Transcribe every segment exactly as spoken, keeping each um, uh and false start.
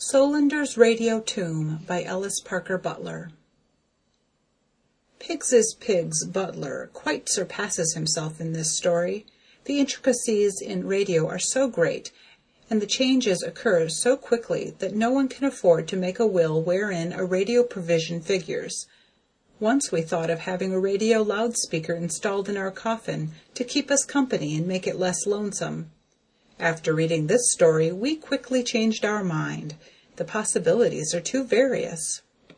Solander's Radio Tomb by Ellis Parker Butler. Pigs' Pigs Butler quite surpasses himself in this story. The intricacies in radio are so great, and the changes occur so quickly that no one can afford to make a will wherein a radio provision figures. Once we thought of having a radio loudspeaker installed in our coffin to keep us company and make it less lonesome. After reading this story, we quickly changed our mind. The possibilities are too various.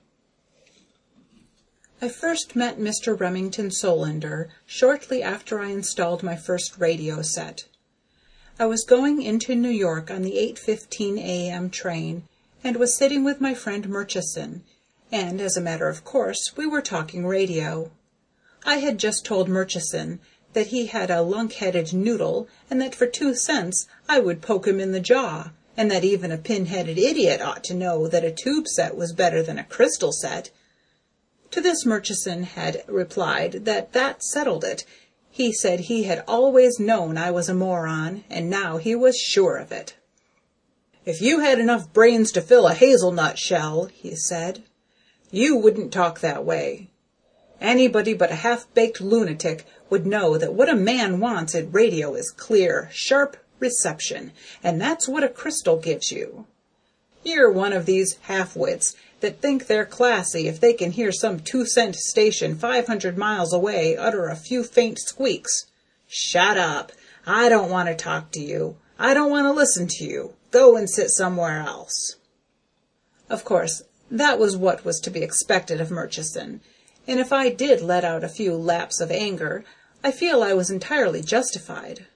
I first met Mister Remington Solander shortly after I installed my first radio set. I was going into New York on the eight fifteen a.m. train and was sitting with my friend Murchison, and, as a matter of course, we were talking radio. I had just told Murchison that he had a lunk-headed noodle, and that for two cents I would poke him in the jaw, and that even a pin-headed idiot ought to know that a tube set was better than a crystal set. To this Murchison had replied that that settled it. He said he had always known I was a moron, and now he was sure of it. "If you had enough brains to fill a hazelnut shell," he said, "you wouldn't talk that way. Anybody but a half-baked lunatic would know that what a man wants in radio is clear, sharp reception, and that's what a crystal gives you. You're one of these half-wits that think they're classy if they can hear some two-cent station five hundred miles away utter a few faint squeaks. Shut up. I don't want to talk to you. I don't want to listen to you. Go and sit somewhere else." Of course, that was what was to be expected of Murchison, and if I did let out a few laps of anger, I feel I was entirely justified.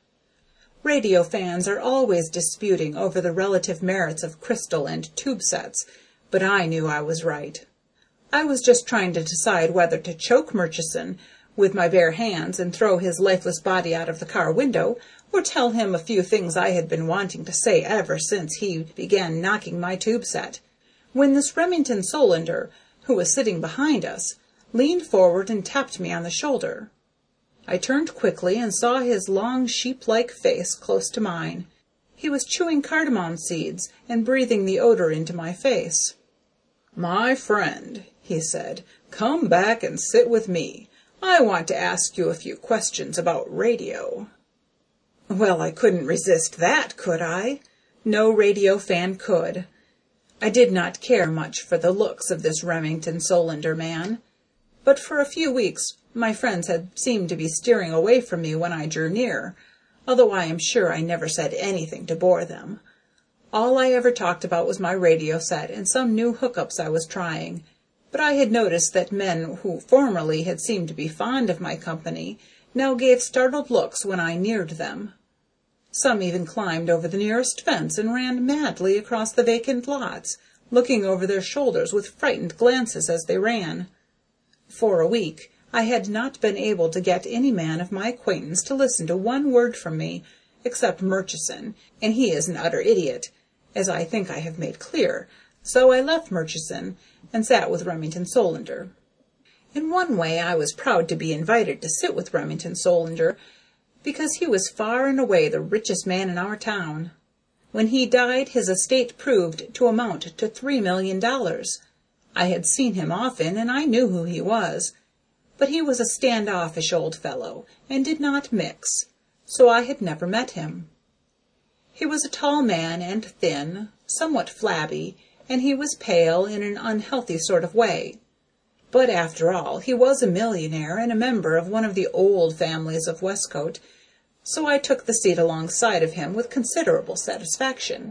Radio fans are always disputing over the relative merits of crystal and tube sets, but I knew I was right. I was just trying to decide whether to choke Murchison with my bare hands and throw his lifeless body out of the car window, or tell him a few things I had been wanting to say ever since he began knocking my tube set, when this Remington Solander, who was sitting behind us, leaned forward and tapped me on the shoulder. I turned quickly and saw his long sheep-like face close to mine. He was chewing cardamom seeds and breathing the odor into my face. "My friend," he said, "come back and sit with me. I want to ask you a few questions about radio." Well, I couldn't resist that, could I? No radio fan could. I did not care much for the looks of this Remington Solander man, but for a few weeks my friends had seemed to be steering away from me when I drew near, although I am sure I never said anything to bore them. All I ever talked about was my radio set and some new hookups I was trying, but I had noticed that men who formerly had seemed to be fond of my company now gave startled looks when I neared them. Some even climbed over the nearest fence and ran madly across the vacant lots, looking over their shoulders with frightened glances as they ran. For a week I had not been able to get any man of my acquaintance to listen to one word from me, except Murchison, and he is an utter idiot, as I think I have made clear, so I left Murchison and sat with Remington Solander. In one way I was proud to be invited to sit with Remington Solander, because he was far and away the richest man in our town. When he died, his estate proved to amount to three million dollars. I had seen him often, and I knew who he was, but he was a stand-offish old fellow, and did not mix, so I had never met him. He was a tall man and thin, somewhat flabby, and he was pale in an unhealthy sort of way. But after all, he was a millionaire and a member of one of the old families of Westcote, so I took the seat alongside of him with considerable satisfaction.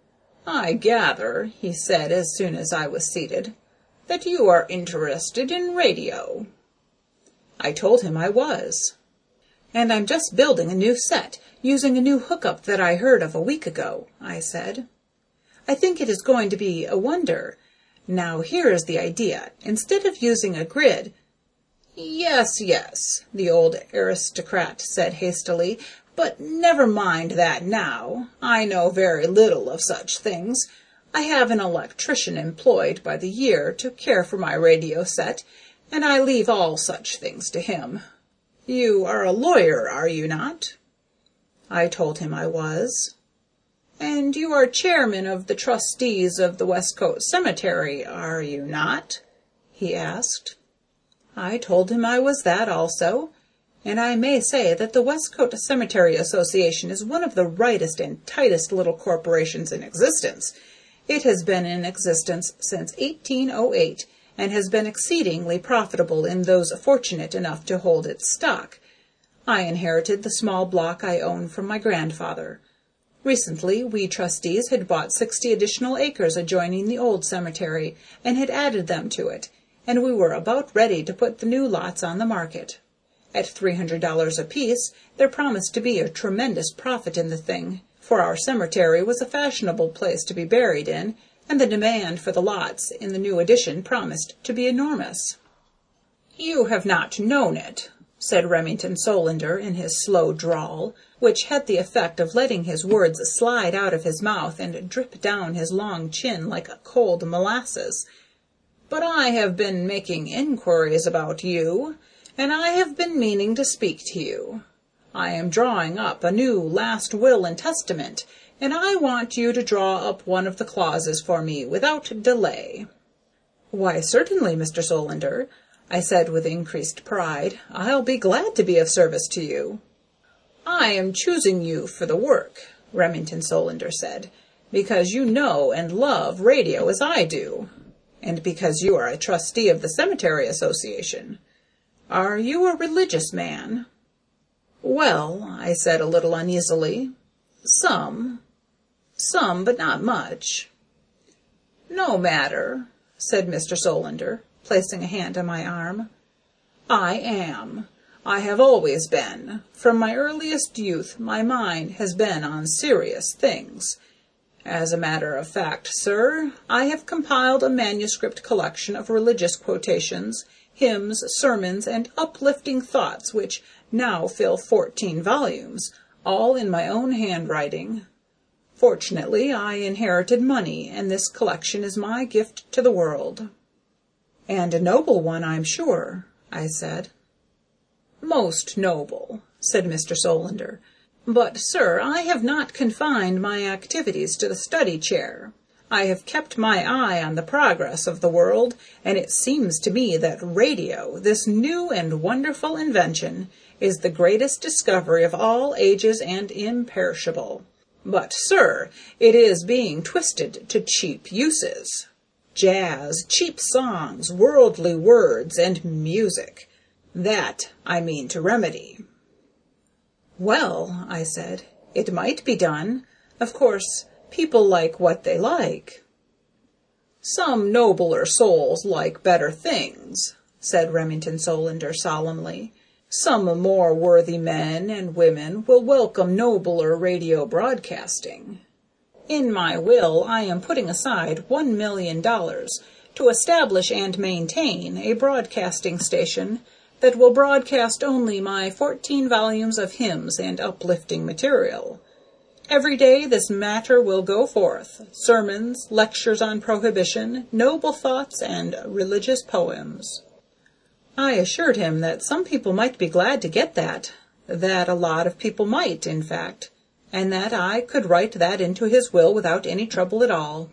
"I gather," he said as soon as I was seated, "that you are interested in radio." I told him I was. "And I'm just building a new set, using a new hookup that I heard of a week ago," I said. "I think it is going to be a wonder. Now, here is the idea. Instead of using a grid—" "Yes, yes," the old aristocrat said hastily, "but never mind that now. I know very little of such things. I have an electrician employed by the year to care for my radio set, and I leave all such things to him. You are a lawyer, are you not?" I told him I was. And you are chairman of the trustees of the Westcote Cemetery, are you not? He asked. I told him I was that also, and I may say that the Westcote Cemetery Association is one of the rightest and tightest little corporations in existence. It has been in existence since eighteen oh eight, and has been exceedingly profitable in those fortunate enough to hold its stock. I inherited the small block I own from my grandfather. Recently, we trustees had bought sixty additional acres adjoining the old cemetery, and had added them to it, and we were about ready to put the new lots on the market. At three hundred dollars apiece, there promised to be a tremendous profit in the thing, for our cemetery was a fashionable place to be buried in, and the demand for the lots in the new addition promised to be enormous. You have not known it, said Remington Solander in his slow drawl, which had the effect of letting his words slide out of his mouth and drip down his long chin like cold molasses. But I have been making inquiries about you, and I have been meaning to speak to you. I am drawing up a new last will and testament, and I want you to draw up one of the clauses for me without delay. Why, certainly, Mister Solander, I said with increased pride. I'll be glad to be of service to you. I am choosing you for the work, Remington Solander said, because you know and love radio as I do, and because you are a trustee of the Cemetery Association. Are you a religious man? Well, I said a little uneasily, some. Some, but not much. No matter, said Mister Solander, placing a hand on my arm. I am. I have always been. From my earliest youth my mind has been on serious things. As a matter of fact, sir, I have compiled a manuscript collection of religious quotations, hymns, sermons, and uplifting thoughts which now fill fourteen volumes, all in my own handwriting. Fortunately, I inherited money, and this collection is my gift to the world. And a noble one, I'm sure, I said. Most noble, said Mister Solander. But, sir, I have not confined my activities to the study chair. I have kept my eye on the progress of the world, and it seems to me that radio, this new and wonderful invention, is the greatest discovery of all ages and imperishable. But, sir, it is being twisted to cheap uses. Jazz, cheap songs, worldly words, and music. That I mean to remedy. Well, I said, it might be done. Of course, people like what they like. Some nobler souls like better things, said Remington Solander solemnly. Some more worthy men and women will welcome nobler radio broadcasting. In my will I am putting aside one million dollars to establish and maintain a broadcasting station that will broadcast only my fourteen volumes of hymns and uplifting material. Every day this matter will go forth, sermons, lectures on prohibition, noble thoughts, and religious poems. I assured him that some people might be glad to get that, that a lot of people might, in fact, and that I could write that into his will without any trouble at all.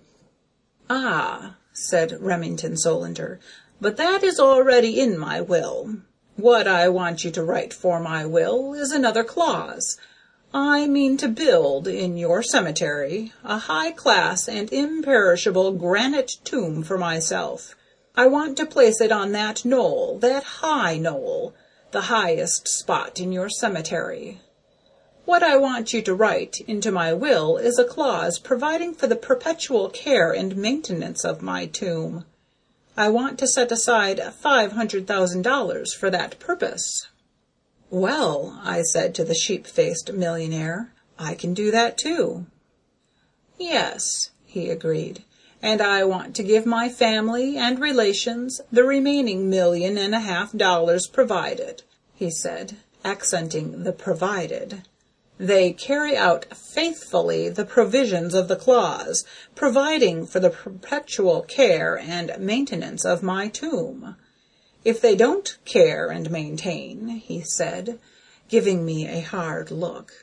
Ah, said Remington Solander, but that is already in my will. What I want you to write for my will is another clause. I mean to build in your cemetery a high-class and imperishable granite tomb for myself. I want to place it on that knoll, that high knoll, the highest spot in your cemetery. What I want you to write into my will is a clause providing for the perpetual care and maintenance of my tomb. I want to set aside five hundred thousand dollars for that purpose. Well, I said to the sheep-faced millionaire, I can do that too. Yes, he agreed, and I want to give my family and relations the remaining million and a half dollars provided, he said, accenting the provided. They carry out faithfully the provisions of the clause, providing for the perpetual care and maintenance of my tomb. If they don't care and maintain, he said, giving me a hard look,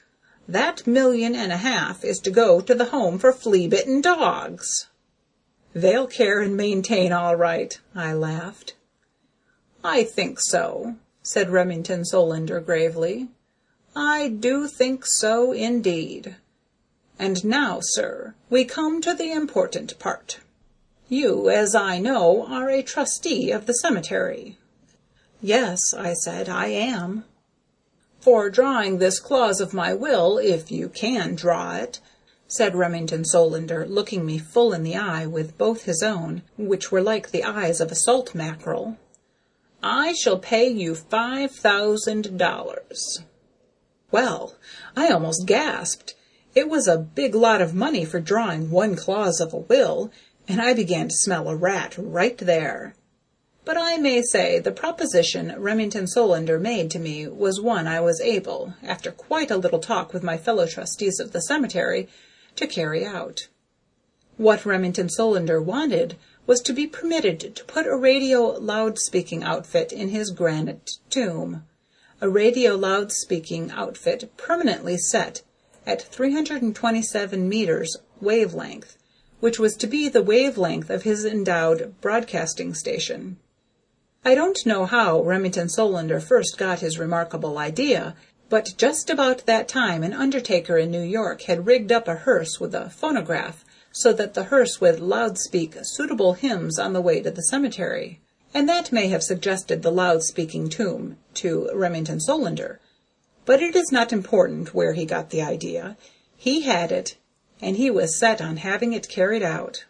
That million and a half is to go to the Home for Flea-Bitten Dogs." "They'll care and maintain all right," I laughed. "I think so," said Remington Solander gravely. "I do think so, indeed. And now, sir, we come to the important part. You, as I know, are a trustee of the cemetery." "Yes," I said, "I am." "For drawing this clause of my will, if you can draw it," said Remington Solander, looking me full in the eye with both his own, which were like the eyes of a salt mackerel, "I shall pay you five thousand dollars." Well, I almost gasped. It was a big lot of money for drawing one clause of a will, and I began to smell a rat right there. But I may say the proposition Remington Solander made to me was one I was able, after quite a little talk with my fellow trustees of the cemetery, to carry out. What Remington Solander wanted was to be permitted to put a radio loud-speaking outfit in his granite tomb, a radio loud-speaking outfit permanently set at three hundred twenty-seven meters wavelength, which was to be the wavelength of his endowed broadcasting station. I don't know how Remington Solander first got his remarkable idea, but just about that time an undertaker in New York had rigged up a hearse with a phonograph so that the hearse would loudspeak suitable hymns on the way to the cemetery, and that may have suggested the loud-speaking tomb to Remington Solander. But it is not important where he got the idea. He had it, and he was set on having it carried out.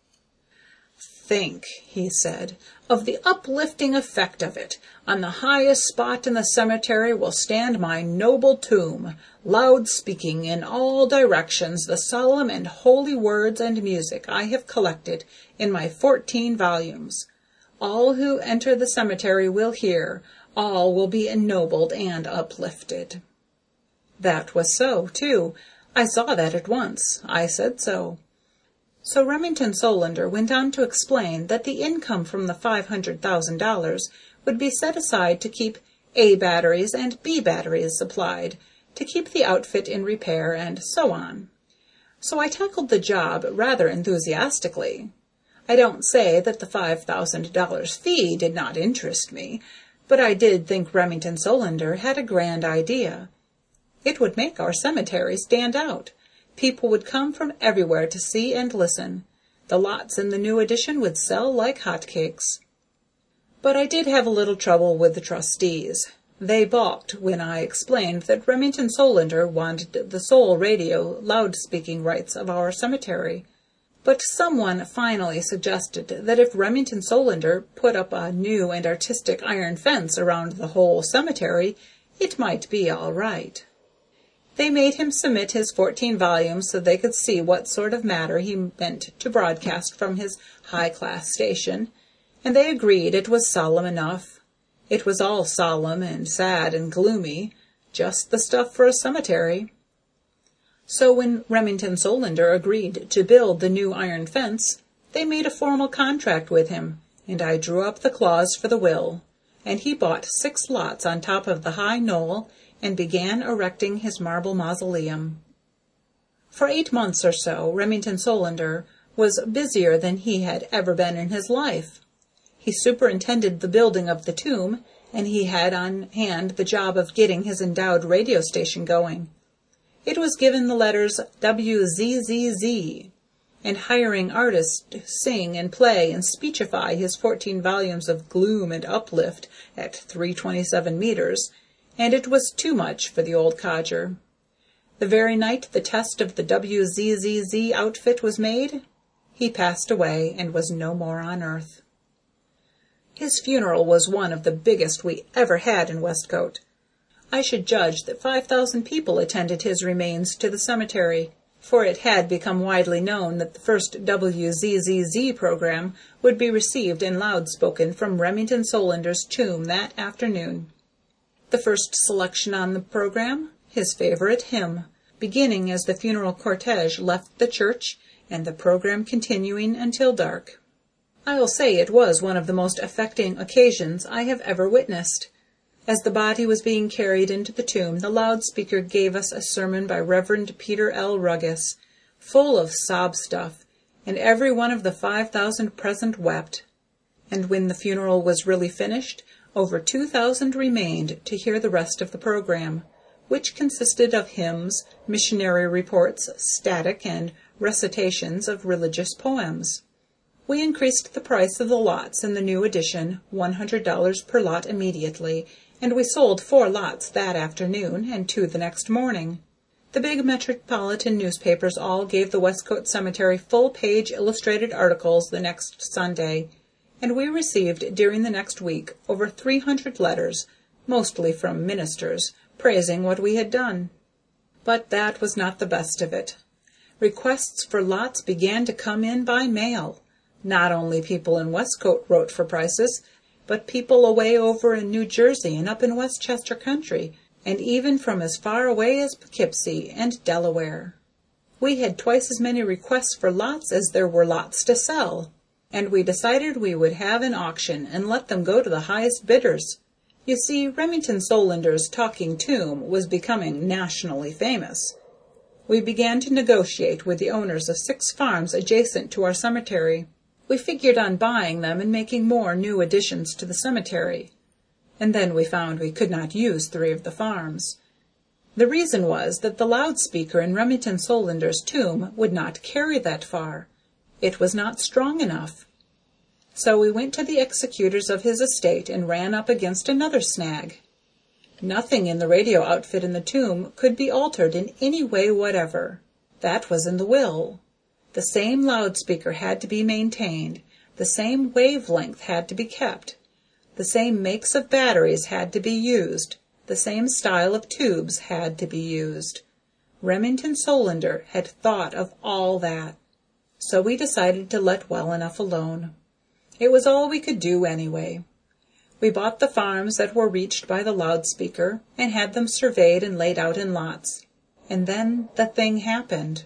"Think," he said, "of the uplifting effect of it. On the highest spot in the cemetery will stand my noble tomb, loud speaking in all directions the solemn and holy words and music I have collected in my fourteen volumes. All who enter the cemetery will hear, all will be ennobled and uplifted." That was so, too. I saw that at once. I said so. So Remington Solander went on to explain that the income from the five hundred thousand dollars would be set aside to keep A batteries and B batteries supplied, to keep the outfit in repair, and so on. So I tackled the job rather enthusiastically. I don't say that the five thousand dollars fee did not interest me, but I did think Remington Solander had a grand idea. It would make our cemetery stand out. People would come from everywhere to see and listen. The lots in the new addition would sell like hotcakes. But I did have a little trouble with the trustees. They balked when I explained that Remington Solander wanted the sole radio loud-speaking rights of our cemetery. But someone finally suggested that if Remington Solander put up a new and artistic iron fence around the whole cemetery, it might be all right. They made him submit his fourteen volumes so they could see what sort of matter he meant to broadcast from his high-class station, and they agreed it was solemn enough. It was all solemn and sad and gloomy, just the stuff for a cemetery. So when Remington Solander agreed to build the new iron fence, they made a formal contract with him, and I drew up the clause for the will, and he bought six lots on top of the high knoll and began erecting his marble mausoleum. For eight months or so Remington Solander was busier than he had ever been in his life. He superintended the building of the tomb, and he had on hand the job of getting his endowed radio station going. It was given the letters W Z Z Z, and hiring artists to sing and play and speechify his fourteen volumes of gloom and uplift at three twenty-seven meters, and it was too much for the old codger. The very night the test of the W Z Z Z outfit was made, he passed away and was no more on earth. His funeral was one of the biggest we ever had in Westcote. I should judge that five thousand people attended his remains to the cemetery, for it had become widely known that the first W Z Z Z program would be received and loud-spoken from Remington Solander's tomb that afternoon. The first selection on the program, his favorite hymn, beginning as the funeral cortege left the church, and the program continuing until dark. I'll say it was one of the most affecting occasions I have ever witnessed. As the body was being carried into the tomb, the loudspeaker gave us a sermon by Reverend Peter L. Ruggis, full of sob stuff, and every one of the five thousand present wept. And when the funeral was really finished, over two thousand remained to hear the rest of the program, which consisted of hymns, missionary reports, static, and recitations of religious poems. We increased the price of the lots in the new edition, one hundred dollars per lot immediately, and we sold four lots that afternoon and two the next morning. The big metropolitan newspapers all gave the Westcote Cemetery full-page illustrated articles the next Sunday, and we received during the next week over three hundred letters, mostly from ministers, praising what we had done. But that was not the best of it. Requests for lots began to come in by mail. Not only people in Westcote wrote for prices, but people away over in New Jersey and up in Westchester Country, and even from as far away as Poughkeepsie and Delaware. We had twice as many requests for lots as there were lots to sell, and we decided we would have an auction and let them go to the highest bidders. You see, Remington Solander's talking tomb was becoming nationally famous. We began to negotiate with the owners of six farms adjacent to our cemetery. We figured on buying them and making more new additions to the cemetery. And then we found we could not use three of the farms. The reason was that the loudspeaker in Remington Solander's tomb would not carry that far. It was not strong enough. So we went to the executors of his estate and ran up against another snag. Nothing in the radio outfit in the tomb could be altered in any way whatever. That was in the will. The same loudspeaker had to be maintained, the same wavelength had to be kept, the same makes of batteries had to be used, the same style of tubes had to be used. Remington Solander had thought of all that. So we decided to let well enough alone. It was all we could do anyway. We bought the farms that were reached by the loudspeaker and had them surveyed and laid out in lots. And then the thing happened.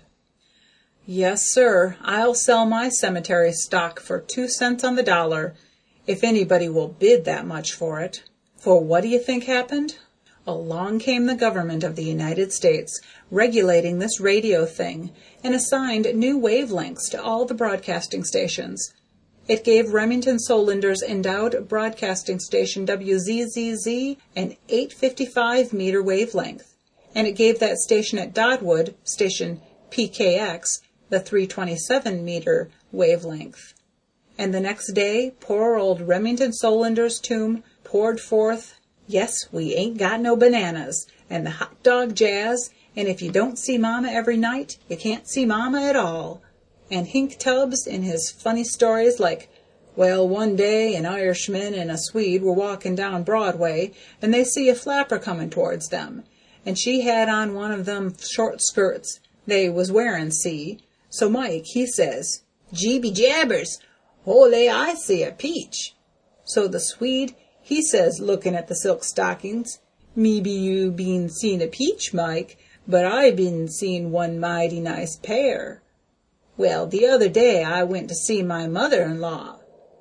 Yes, sir, I'll sell my cemetery stock for two cents on the dollar, if anybody will bid that much for it. For what do you think happened? Along came the government of the United States, regulating this radio thing, and assigned new wavelengths to all the broadcasting stations. It gave Remington Solander's endowed broadcasting station W Z Z Z an eight fifty-five meter wavelength, and it gave that station at Dodwood, station P K X, the three twenty-seven meter wavelength. And the next day, poor old Remington Solander's tomb poured forth, yes, we ain't got no bananas, and the hot dog jazz, and if you don't see Mama every night, you can't see Mama at all. And Hink Tubbs in his funny stories like, well, one day an Irishman and a Swede were walking down Broadway, and they see a flapper coming towards them, and she had on one of them short skirts they was wearing, see. So Mike, he says, gee be jabbers, holy, I see a peach. So the Swede, he says, looking at the silk stockings, maybe you been seen a peach, Mike, but I been seen one mighty nice pair. Well, the other day I went to see my mother-in-law.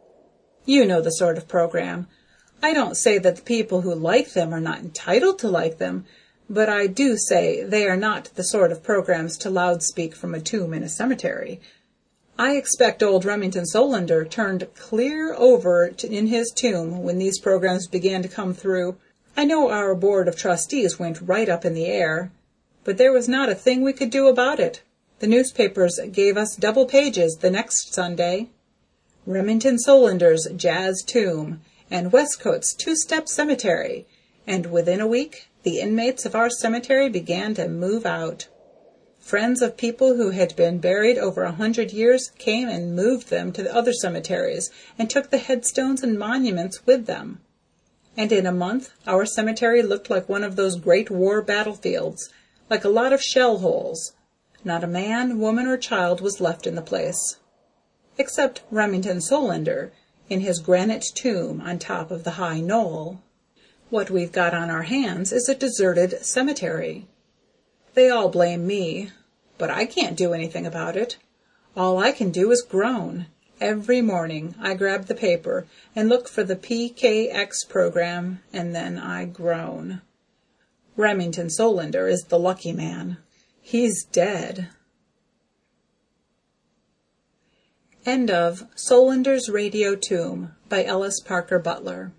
You know the sort of program. I don't say that the people who like them are not entitled to like them, but I do say they are not the sort of programs to loudspeak from a tomb in a cemetery. I expect old Remington Solander turned clear over to, in his tomb when these programs began to come through. I know our board of trustees went right up in the air, but there was not a thing we could do about it. The newspapers gave us double pages the next Sunday. Remington Solander's Jazz Tomb and Westcote's Two-Step Cemetery, and within a week the inmates of our cemetery began to move out. Friends of people who had been buried over a hundred years came and moved them to the other cemeteries and took the headstones and monuments with them. And in a month our cemetery looked like one of those great war battlefields, like a lot of shell holes. Not a man, woman, or child was left in the place, except Remington Solander in his granite tomb on top of the high knoll. What we've got on our hands is a deserted cemetery. They all blame me, but I can't do anything about it. All I can do is groan, Every morning I grab the paper and look for the P K X program, and then I groan. Remington Solander is the lucky man. He's dead. End of Solander's Radio Tomb by Ellis Parker Butler.